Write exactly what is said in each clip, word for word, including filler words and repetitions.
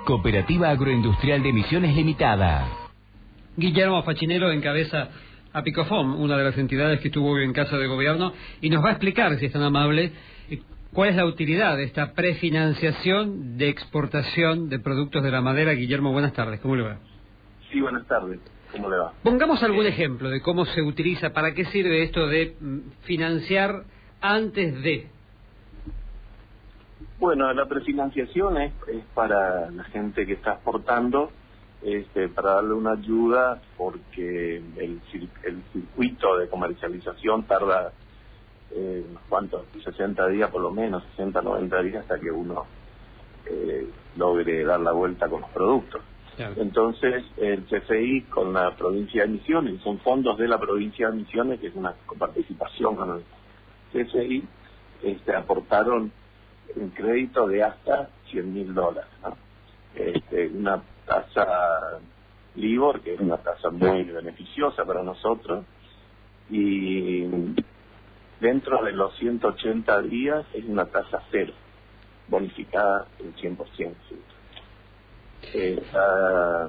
Cooperativa Agroindustrial de Misiones Limitada. Guillermo Facinello encabeza a Picofom, una de las entidades que estuvo hoy en Casa de Gobierno, y nos va a explicar, si es tan amable, cuál es la utilidad de esta prefinanciación de exportación de productos de la madera. Guillermo, buenas tardes, ¿cómo le va? Sí, buenas tardes, ¿cómo le va? Pongamos algún ejemplo de cómo se utiliza, para qué sirve esto de financiar antes de... Bueno, la prefinanciación es, es para la gente que está exportando, este, para darle una ayuda, porque el, el circuito de comercialización tarda eh, unos cuantos, sesenta días por lo menos, sesenta, noventa días hasta que uno eh, logre dar la vuelta con los productos. Claro. Entonces, el C F I con la provincia de Misiones, son fondos de la provincia de Misiones, que es una coparticipación con el C F I, este, aportaron un crédito de hasta cien mil dólares, ¿no? Este, una tasa LIBOR, que es una tasa muy beneficiosa para nosotros, y dentro de los ciento ochenta días es una tasa cero, bonificada el cien por ciento. Es uh,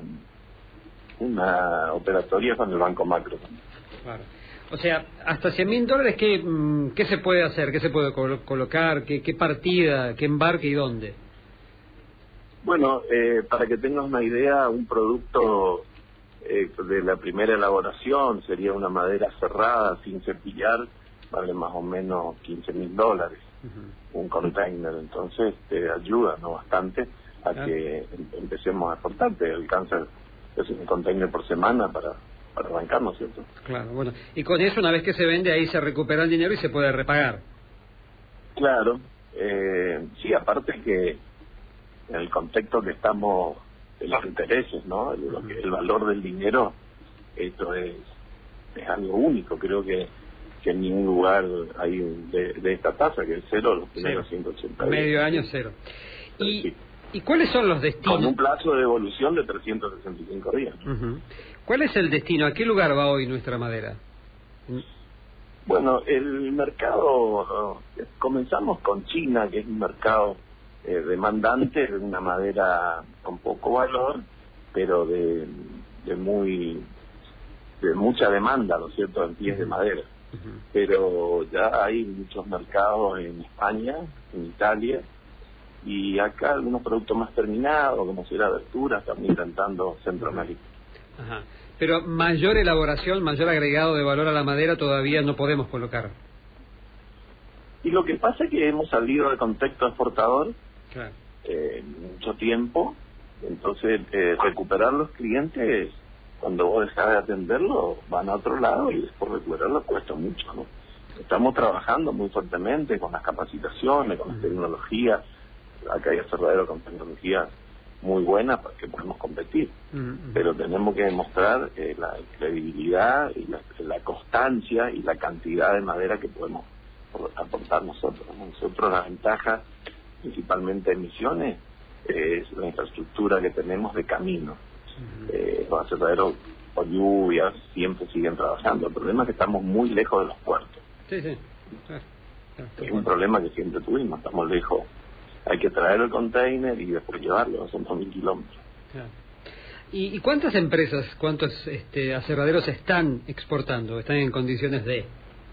una operatoria con el Banco Macro. Claro. O sea, hasta cien mil dólares, ¿qué, ¿qué se puede hacer? ¿Qué se puede col colocar? ¿Qué, ¿Qué partida? ¿Qué embarque y dónde? Bueno, eh, para que tengas una idea, un producto eh, de la primera elaboración sería una madera cerrada, sin cepillar, vale más o menos quince mil dólares, uh-huh. un container. Entonces te ayuda, ¿no?, bastante a ah. que empecemos a exportar. Te alcanza es un container por semana para... para arrancar, ¿no es cierto? Claro, bueno. Y con eso, una vez que se vende, ahí se recupera el dinero y se puede repagar. Claro. Eh, sí, aparte que en el contexto que estamos, de los intereses, ¿no? El, uh-huh. el valor del dinero, esto es, es algo único. Creo que, que en ningún lugar hay de, de esta tasa, que es cero los primeros ciento ochenta días. Medio año cero. Y... Sí. ¿Y cuáles son los destinos? Con un plazo de devolución de trescientos sesenta y cinco días. Uh-huh. ¿Cuál es el destino? ¿A qué lugar va hoy nuestra madera? Bueno, el mercado, comenzamos con China, que es un mercado eh, demandante, de una madera con poco valor, pero de, de muy de mucha demanda, ¿no es cierto?, en pies uh-huh. de madera. Uh-huh. Pero ya hay muchos mercados en España, en Italia, y acá algunos productos más terminados, como será abertura, estamos intentando Centroamérica. Ajá. Pero mayor elaboración, mayor agregado de valor a la madera todavía no podemos colocar. Y lo que pasa es que hemos salido del contexto exportador claro. eh, mucho tiempo, entonces eh, recuperar los clientes, cuando vos dejás de atenderlos, van a otro lado y después recuperarlos cuesta mucho, ¿no? Estamos trabajando muy fuertemente con las capacitaciones, con las tecnologías. Acá hay aserraderos con tecnología muy buena para que podamos competir, uh-huh. pero tenemos que demostrar eh, la credibilidad y la, la constancia y la cantidad de madera que podemos aportar nosotros. Nosotros la ventaja, principalmente en Misiones, eh, es la infraestructura que tenemos de camino. Uh-huh. Eh, los aserraderos por lluvias siempre siguen trabajando. El problema es que estamos muy lejos de los puertos. Sí, sí. Claro, claro, es un problema que siempre tuvimos, estamos lejos. Hay que traer el container y después llevarlo, son dos mil kilómetros. Claro. ¿Y, ¿Y cuántas empresas, cuántos este, aserraderos están exportando, están en condiciones de...?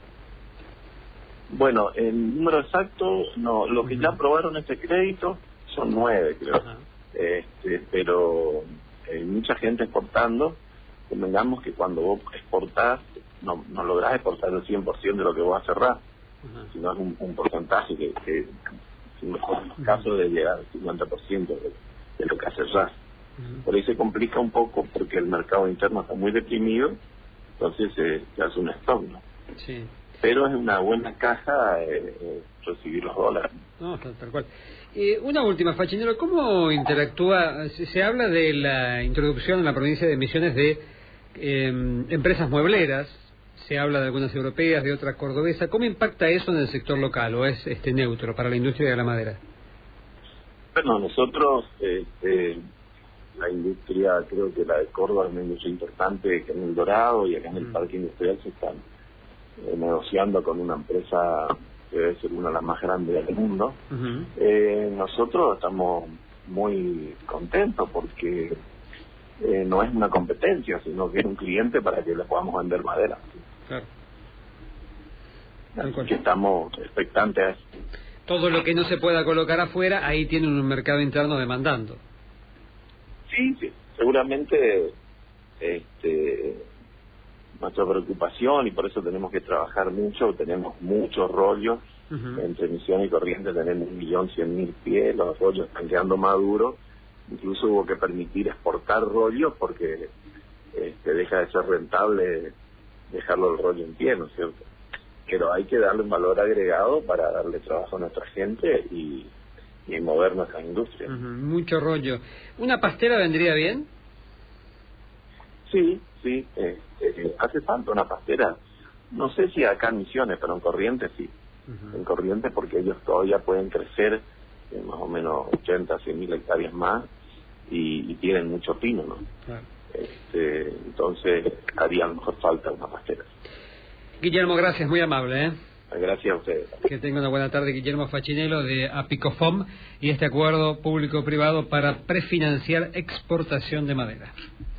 Bueno, el número exacto, no, los que uh-huh. ya aprobaron este crédito son nueve, creo. Uh-huh. este, pero hay mucha gente exportando. Convengamos que cuando vos exportás, no, no lográs exportar el cien por ciento de lo que vos aserrás, uh-huh. sino es un, un porcentaje que... que en los casos de llegar al cincuenta por ciento de, de lo que hace R A S. Uh-huh. Por ahí se complica un poco porque el mercado interno está muy deprimido, entonces eh, se hace un stock, ¿no? Sí. Pero es una buena caja eh, eh, recibir los dólares. No, tal, tal cual. Eh, una última, Facinello, ¿cómo interactúa? Se, se habla de la introducción en la provincia de Misiones de eh, empresas muebleras, se habla de algunas europeas, de otra cordobesa. ¿Cómo impacta eso en el sector local o es este neutro para la industria de la madera? Bueno, nosotros, este, la industria, creo que la de Córdoba es una industria importante, que en El Dorado y acá en el mm. Parque Industrial se están eh, negociando con una empresa que debe ser una de las más grandes del mundo. Uh-huh. eh, nosotros estamos muy contentos porque eh, no es una competencia, sino que es un cliente para que le podamos vender madera. Claro. Así que estamos expectantes a eso. Todo lo que no se pueda colocar afuera, ahí tienen un mercado interno demandando. Sí, sí, seguramente este, nuestra preocupación, y por eso tenemos que trabajar mucho, tenemos muchos rollos. Uh-huh. Entre Misiones y Corrientes tenemos un millón cien mil pies, los rollos están quedando maduros, incluso hubo que permitir exportar rollos porque este, deja de ser rentable dejarlo el rollo en pie, ¿no es cierto? Pero hay que darle un valor agregado para darle trabajo a nuestra gente y, y mover nuestra industria. Uh-huh. Mucho rollo. ¿Una pastera vendría bien? Sí, sí, eh, eh, hace falta una pastera, no sé si acá en Misiones, pero en Corrientes sí. Uh-huh. En Corrientes porque ellos todavía pueden crecer eh, más o menos ochenta, cien mil hectáreas más y, y tienen mucho pino, ¿no? Claro. Este, entonces haría a lo mejor falta una pastera. Guillermo, gracias, muy amable, ¿eh? Gracias a ustedes. Que tenga una buena tarde. Guillermo Facinello de Apicofom y este acuerdo público-privado para prefinanciar exportación de madera.